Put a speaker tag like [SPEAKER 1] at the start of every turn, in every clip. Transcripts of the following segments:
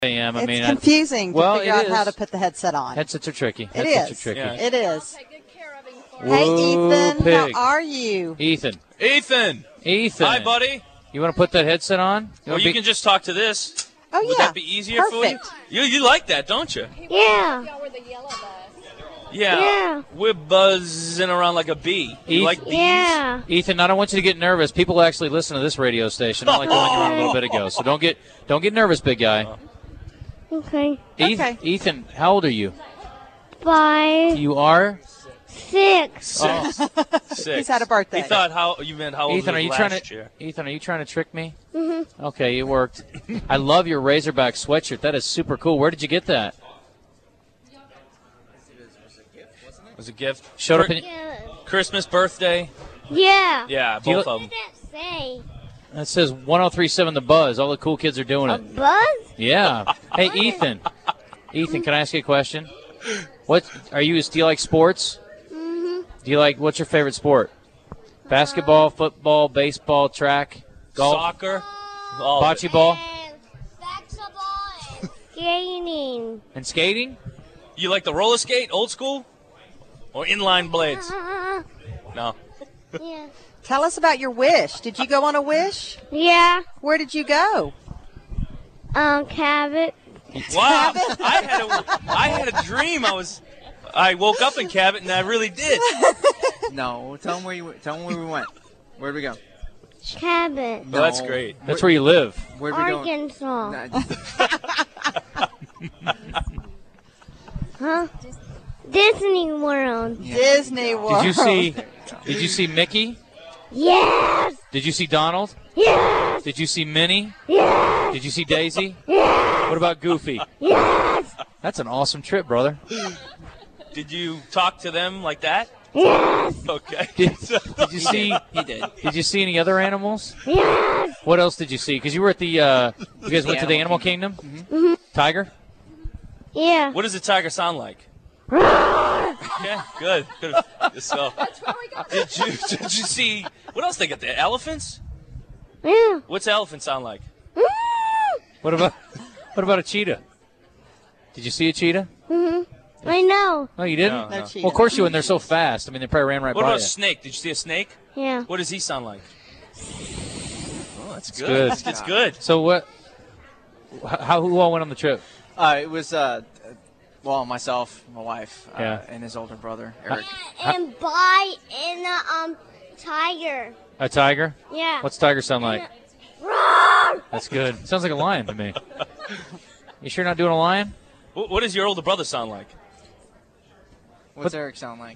[SPEAKER 1] a.m. I
[SPEAKER 2] It's
[SPEAKER 1] mean,
[SPEAKER 2] confusing
[SPEAKER 1] well,
[SPEAKER 2] to figure
[SPEAKER 1] it
[SPEAKER 2] out how
[SPEAKER 1] is.
[SPEAKER 2] to put the headset on.
[SPEAKER 1] Headsets are tricky.
[SPEAKER 2] It
[SPEAKER 1] Headsets
[SPEAKER 2] is.
[SPEAKER 1] are tricky.
[SPEAKER 3] Yeah.
[SPEAKER 2] It is.
[SPEAKER 4] Take good care of him for
[SPEAKER 2] Hey, Ethan,
[SPEAKER 1] pig.
[SPEAKER 2] how are you?
[SPEAKER 1] Ethan.
[SPEAKER 3] Ethan. Hi, buddy.
[SPEAKER 1] You want to put that headset on?
[SPEAKER 3] Or you can just talk to this.
[SPEAKER 2] Oh,
[SPEAKER 3] Would
[SPEAKER 2] yeah.
[SPEAKER 3] that be easier
[SPEAKER 2] Perfect.
[SPEAKER 3] for you? You like that, don't you?
[SPEAKER 4] Yeah. Y'all were the yellow bus.
[SPEAKER 3] Yeah.
[SPEAKER 4] Yeah.
[SPEAKER 3] We're buzzing around like a bee. You like bees?
[SPEAKER 4] Yeah.
[SPEAKER 1] Ethan, I don't want you to get nervous. People actually listen to this radio station, not like the one you were on a little bit ago. So don't get nervous, big guy.
[SPEAKER 4] Okay.
[SPEAKER 2] Okay.
[SPEAKER 1] Ethan, how old are you?
[SPEAKER 4] 5,
[SPEAKER 1] You are?
[SPEAKER 4] 6.
[SPEAKER 3] Six.
[SPEAKER 2] He's had a birthday.
[SPEAKER 3] He thought you meant how old
[SPEAKER 1] Ethan,
[SPEAKER 3] was
[SPEAKER 1] are you
[SPEAKER 3] last
[SPEAKER 1] trying to?
[SPEAKER 3] year?
[SPEAKER 1] Ethan, are you trying to trick me?
[SPEAKER 4] Mm-hmm.
[SPEAKER 1] Okay, it worked. I love your Razorback sweatshirt. That is super cool. Where did you get that?
[SPEAKER 3] It was a gift.
[SPEAKER 1] Showed up in.
[SPEAKER 4] Yeah.
[SPEAKER 3] Christmas, birthday.
[SPEAKER 4] Yeah.
[SPEAKER 3] Yeah,
[SPEAKER 1] you
[SPEAKER 3] both
[SPEAKER 1] look-
[SPEAKER 3] of them.
[SPEAKER 4] What does that say?
[SPEAKER 1] It says 1037 The Buzz. All the cool kids are doing it.
[SPEAKER 4] Buzz?
[SPEAKER 1] Yeah. Hey, Ethan. Ethan, can I ask you a question? What are you? Do you like sports?
[SPEAKER 4] Mm-hmm.
[SPEAKER 1] Do you like? What's your favorite sport? Basketball, football, baseball, track, golf,
[SPEAKER 3] Soccer. All of it.
[SPEAKER 1] bocce ball,
[SPEAKER 4] Skating.
[SPEAKER 1] and skating.
[SPEAKER 3] You like the roller skate, old school? Or inline blades? No.
[SPEAKER 4] Yeah.
[SPEAKER 2] Tell us about your wish. Did you go on a wish?
[SPEAKER 4] Yeah.
[SPEAKER 2] Where did you go?
[SPEAKER 4] Cabot.
[SPEAKER 3] Wow. I had a dream. I woke up in Cabot, and I really did.
[SPEAKER 5] No, tell them where we went. Where'd we go?
[SPEAKER 4] Cabot.
[SPEAKER 3] Well, that's great.
[SPEAKER 1] That's where you live.
[SPEAKER 5] Where'd we go?
[SPEAKER 4] Arkansas.
[SPEAKER 5] Nah,
[SPEAKER 4] Huh? Disney World.
[SPEAKER 2] Disney World.
[SPEAKER 1] Did you see Mickey?
[SPEAKER 4] Yes.
[SPEAKER 1] Did you see Donald?
[SPEAKER 4] Yes.
[SPEAKER 1] Did you see Minnie?
[SPEAKER 4] Yes.
[SPEAKER 1] Did you see Daisy?
[SPEAKER 4] Yes.
[SPEAKER 1] What about Goofy?
[SPEAKER 4] Yes.
[SPEAKER 1] That's an awesome trip, brother.
[SPEAKER 3] Did you talk to them like that?
[SPEAKER 4] Yes.
[SPEAKER 3] Okay.
[SPEAKER 1] Did you see?
[SPEAKER 5] he did.
[SPEAKER 1] Did you see any other animals?
[SPEAKER 4] Yes.
[SPEAKER 1] What else did you see? Because you were at the. You guys went to the Animal Kingdom.
[SPEAKER 4] Mm-hmm.
[SPEAKER 1] Tiger.
[SPEAKER 4] Yeah.
[SPEAKER 3] What does a tiger sound like? Yeah, good. So, did you see? What else they got there? Elephants?
[SPEAKER 4] Yeah.
[SPEAKER 3] What's elephant sound like?
[SPEAKER 1] What about a cheetah? Did you see a cheetah?
[SPEAKER 4] Mm-hmm. I know.
[SPEAKER 1] No, you didn't.
[SPEAKER 3] No, no.
[SPEAKER 1] Well, of course you wouldn't. They're so fast. I mean, they probably ran right
[SPEAKER 3] What
[SPEAKER 1] by
[SPEAKER 3] about a
[SPEAKER 1] you.
[SPEAKER 3] snake? Did you see a snake?
[SPEAKER 4] Yeah.
[SPEAKER 3] What does he sound like? Oh, that's good.
[SPEAKER 1] good.
[SPEAKER 3] It's good.
[SPEAKER 1] So what? Who all went on the trip?
[SPEAKER 5] It was myself, my wife,
[SPEAKER 1] Yeah.
[SPEAKER 5] and his older brother Eric.
[SPEAKER 4] And buy in a tiger.
[SPEAKER 1] A tiger?
[SPEAKER 4] Yeah.
[SPEAKER 1] What's tiger sound like?
[SPEAKER 4] Roar!
[SPEAKER 1] That's good. Sounds like a lion to me. You sure not doing a lion?
[SPEAKER 3] What does your older brother sound like?
[SPEAKER 5] What's Eric sound like?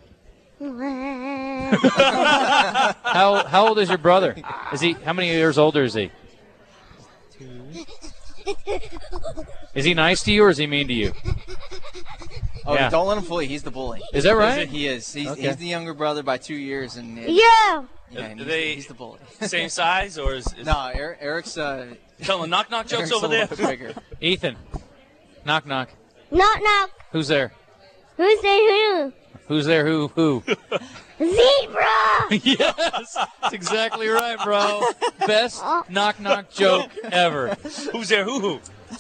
[SPEAKER 1] How old is your brother? How many years older is he? Is he nice to you or is he mean to you?
[SPEAKER 5] Oh,
[SPEAKER 1] Yeah.
[SPEAKER 5] don't let him fool you. He's the bully.
[SPEAKER 1] Is that right?
[SPEAKER 5] He is. He's
[SPEAKER 1] Okay.
[SPEAKER 5] the younger brother by 2 years, and
[SPEAKER 4] Yeah.
[SPEAKER 5] and
[SPEAKER 3] Are they-
[SPEAKER 5] he's the bully.
[SPEAKER 3] Same size or is
[SPEAKER 5] No, Eric's
[SPEAKER 3] telling knock jokes
[SPEAKER 5] Eric's
[SPEAKER 3] over
[SPEAKER 5] a
[SPEAKER 3] there?
[SPEAKER 5] little bit bigger.
[SPEAKER 1] Ethan. Knock knock.
[SPEAKER 4] Knock knock.
[SPEAKER 1] Who's there?
[SPEAKER 4] Who's there?
[SPEAKER 1] Who's there? Who?
[SPEAKER 4] Who? Zebra.
[SPEAKER 1] Yes, that's exactly right, bro. Best knock knock joke ever.
[SPEAKER 3] Who's there? Who?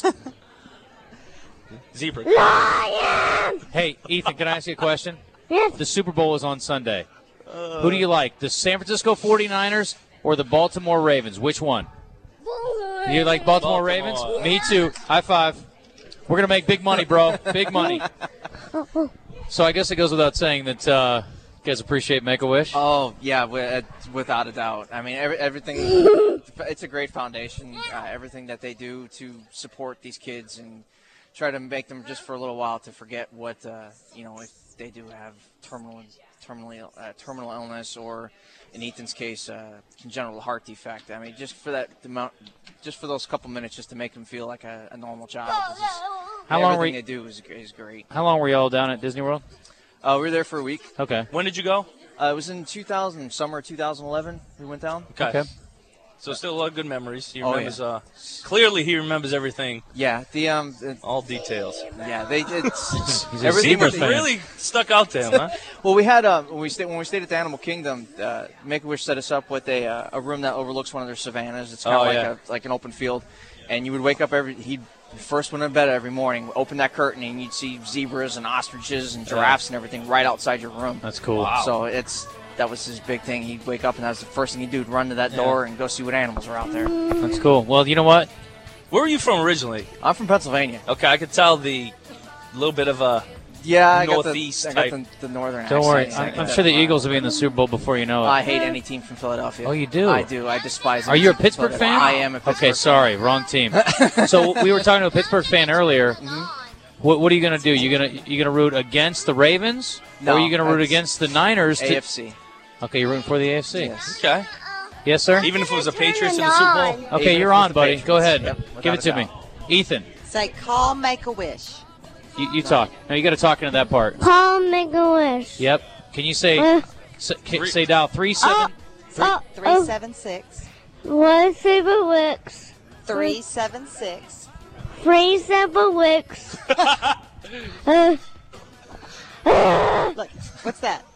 [SPEAKER 3] Zebra.
[SPEAKER 4] Lion.
[SPEAKER 1] Hey, Ethan, can I ask you a question?
[SPEAKER 4] Yes.
[SPEAKER 1] The Super Bowl is on Sunday. Who do you like, the San Francisco 49ers or the Baltimore Ravens? Which one? You like Baltimore Ravens? Me too. High five. We're going to make big money, bro. Big money. So I guess it goes without saying that you guys appreciate Make-A-Wish.
[SPEAKER 5] Oh yeah, without a doubt. I mean, everything. It's a great foundation. Everything that they do to support these kids and try to make them just for a little while to forget what if they do have terminal illness or, in Ethan's case, congenital heart defect. I mean, just for that amount, just for those couple minutes, just to make them feel like a normal child.
[SPEAKER 1] How long were
[SPEAKER 5] everything
[SPEAKER 1] you,
[SPEAKER 5] they do is great.
[SPEAKER 1] How long were you all down at Disney World?
[SPEAKER 5] We were there for a week.
[SPEAKER 1] Okay.
[SPEAKER 3] When did you go?
[SPEAKER 5] It was in summer 2011. We went down.
[SPEAKER 1] Okay.
[SPEAKER 3] So still a lot of good memories. He
[SPEAKER 5] Oh,
[SPEAKER 3] remembers. Clearly, he remembers everything.
[SPEAKER 5] Yeah,
[SPEAKER 3] All details.
[SPEAKER 5] yeah,
[SPEAKER 1] He's a
[SPEAKER 5] everything
[SPEAKER 1] zebra
[SPEAKER 5] that they-
[SPEAKER 1] fan.
[SPEAKER 3] Really stuck out to him, huh?
[SPEAKER 5] Well, we had when we stayed at the Animal Kingdom, Make-A-Wish set us up with a room that overlooks one of their savannas. It's kind of
[SPEAKER 3] Oh, yeah.
[SPEAKER 5] like an open field, and you would wake up first one in bed every morning, open that curtain and you'd see zebras and ostriches and giraffes and everything right outside your room.
[SPEAKER 1] That's cool.
[SPEAKER 3] Wow.
[SPEAKER 5] So that was his big thing. He'd wake up and that was the first thing he'd do, would run to that door and go see what animals were out there.
[SPEAKER 1] That's cool. Well, you know what?
[SPEAKER 3] Where were you from originally?
[SPEAKER 5] I'm from Pennsylvania.
[SPEAKER 3] Okay, I could tell the little bit of a
[SPEAKER 5] I
[SPEAKER 3] Northeast
[SPEAKER 5] got the northern
[SPEAKER 1] Don't worry.
[SPEAKER 5] accent.
[SPEAKER 1] I'm sure the Eagles will be in the Super Bowl before you know it.
[SPEAKER 5] I hate any team from Philadelphia.
[SPEAKER 1] Oh, you do?
[SPEAKER 5] I do. I despise.
[SPEAKER 1] Are
[SPEAKER 5] any
[SPEAKER 1] you a
[SPEAKER 5] team from
[SPEAKER 1] Pittsburgh fan?
[SPEAKER 5] Philadelphia. I am a Pittsburgh
[SPEAKER 1] Okay,
[SPEAKER 5] fan.
[SPEAKER 1] sorry, wrong team. So we were talking to a Pittsburgh fan earlier. What are you going to do? You gonna root against the Ravens, or
[SPEAKER 5] No,
[SPEAKER 1] are you going to root
[SPEAKER 5] that's
[SPEAKER 1] against the Niners?
[SPEAKER 5] AFC.
[SPEAKER 1] Okay, you're rooting for the AFC.
[SPEAKER 5] Yes.
[SPEAKER 3] okay.
[SPEAKER 1] Yes, sir.
[SPEAKER 3] Even if it was the Patriots in the Super Bowl.
[SPEAKER 1] Okay,
[SPEAKER 5] Even
[SPEAKER 1] you're
[SPEAKER 5] if
[SPEAKER 1] on,
[SPEAKER 5] it's the
[SPEAKER 1] buddy.
[SPEAKER 5] Patriots.
[SPEAKER 1] Go ahead.
[SPEAKER 5] Yep,
[SPEAKER 1] Give it
[SPEAKER 5] without
[SPEAKER 1] to
[SPEAKER 5] a
[SPEAKER 1] me,
[SPEAKER 5] doubt.
[SPEAKER 1] Ethan.
[SPEAKER 2] Say, call, make a wish.
[SPEAKER 1] You talk. No, you got to talk into that part.
[SPEAKER 4] Paul, make a wish.
[SPEAKER 1] Yep. Can you say say dial 37?
[SPEAKER 2] 376
[SPEAKER 4] One super wicks.
[SPEAKER 2] 376.
[SPEAKER 4] 3 super wicks.
[SPEAKER 2] Look, what's that?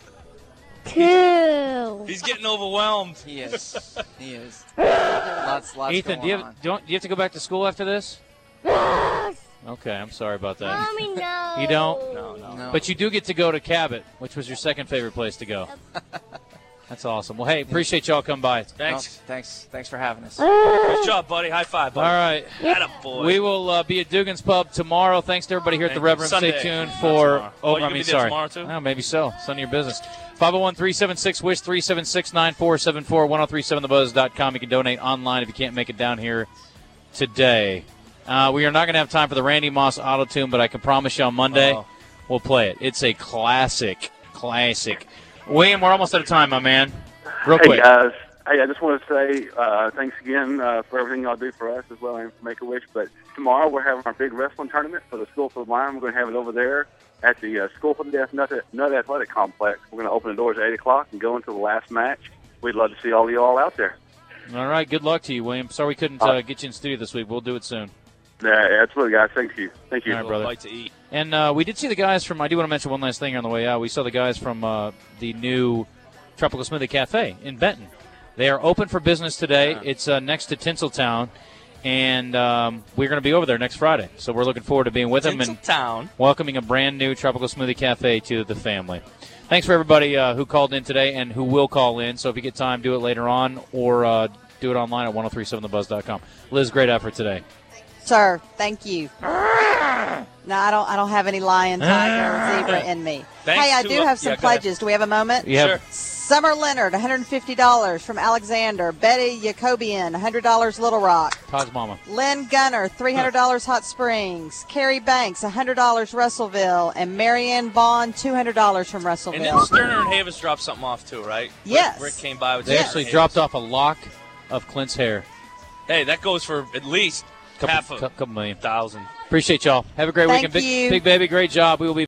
[SPEAKER 4] 2.
[SPEAKER 3] He's getting overwhelmed.
[SPEAKER 5] He is. He is. Lots
[SPEAKER 1] Ethan,
[SPEAKER 5] going
[SPEAKER 1] do you have to go back to school after this? Okay, I'm sorry about that.
[SPEAKER 4] Mommy, no.
[SPEAKER 1] You don't?
[SPEAKER 5] on. No.
[SPEAKER 1] But you do get to go to Cabot, which was your second favorite place to go. That's awesome. Well, hey, appreciate y'all coming by.
[SPEAKER 3] Thanks.
[SPEAKER 5] Thanks for having us.
[SPEAKER 3] Good job, buddy. High five,
[SPEAKER 1] All
[SPEAKER 3] buddy.
[SPEAKER 1] right.
[SPEAKER 3] Attaboy.
[SPEAKER 1] We will be at Dugan's Pub tomorrow. Thanks to everybody here at the
[SPEAKER 3] Thank
[SPEAKER 1] Reverend.
[SPEAKER 3] you.
[SPEAKER 1] Stay
[SPEAKER 3] Sunday.
[SPEAKER 1] tuned
[SPEAKER 3] Not
[SPEAKER 1] for.
[SPEAKER 3] tomorrow. Oh, you
[SPEAKER 1] I
[SPEAKER 3] gonna
[SPEAKER 1] mean,
[SPEAKER 3] be there
[SPEAKER 1] sorry.
[SPEAKER 3] tomorrow, too?
[SPEAKER 1] Oh, maybe so. It's none of your business. 501-376-WISH, 376-9474, 1037thebuzz.com. You can donate online if you can't make it down here today. We are not going to have time for the Randy Moss auto tune, but I can promise you on Monday we'll play it. It's a classic. William, we're almost out of time, my man. Real quick.
[SPEAKER 6] Hey, guys. Hey, I just want to say thanks again for everything y'all do for us as well and for Make-A-Wish. But tomorrow we're having our big wrestling tournament for the School for the Blind. We're going to have it over there at the School for the Deaf Nut Athletic Complex. We're going to open the doors at 8 o'clock and go into the last match. We'd love to see all of you all out there.
[SPEAKER 1] All right. Good luck to you, William. Sorry we couldn't get you in studio this week. We'll do it soon.
[SPEAKER 6] Yeah, absolutely, guys. Thank you. Thank you.
[SPEAKER 1] All right, brother.
[SPEAKER 3] Bite to eat.
[SPEAKER 1] And we did see the guys from, I do want to mention one last thing on the way out. We saw the guys from the new Tropical Smoothie Cafe in Benton. They are open for business today. Yeah. It's next to Tinseltown, and we're going to be over there next Friday. So we're looking forward to being with them and welcoming a brand new Tropical Smoothie Cafe to the family. Thanks for everybody who called in today and who will call in. So if you get time, do it later on or do it online at 1037thebuzz.com. Liz, great effort today.
[SPEAKER 2] Sir, thank you. No, I don't have any lion, tiger, or zebra in me.
[SPEAKER 3] Thanks
[SPEAKER 2] hey, I
[SPEAKER 3] to
[SPEAKER 2] do have some pledges. Do we have a moment?
[SPEAKER 1] Yeah.
[SPEAKER 3] Sure.
[SPEAKER 2] Summer Leonard, $150 from Alexander. Betty Jacobian, $100 Little Rock.
[SPEAKER 1] Todd's mama.
[SPEAKER 2] Lynn Gunner, $300 Hot Springs. Carrie Banks, $100 Russellville. And Marianne Vaughn, $200 from Russellville.
[SPEAKER 3] And then Sterner and Havens dropped something off, too, right?
[SPEAKER 2] Yes.
[SPEAKER 3] Rick came by with
[SPEAKER 1] They actually dropped off a lock of Clint's hair.
[SPEAKER 3] Hey, that goes for at least
[SPEAKER 1] Couple million.
[SPEAKER 3] $1,000.
[SPEAKER 1] Appreciate y'all. Have a great
[SPEAKER 2] Thank
[SPEAKER 1] weekend.
[SPEAKER 2] you.
[SPEAKER 1] Big Baby, great job. We will be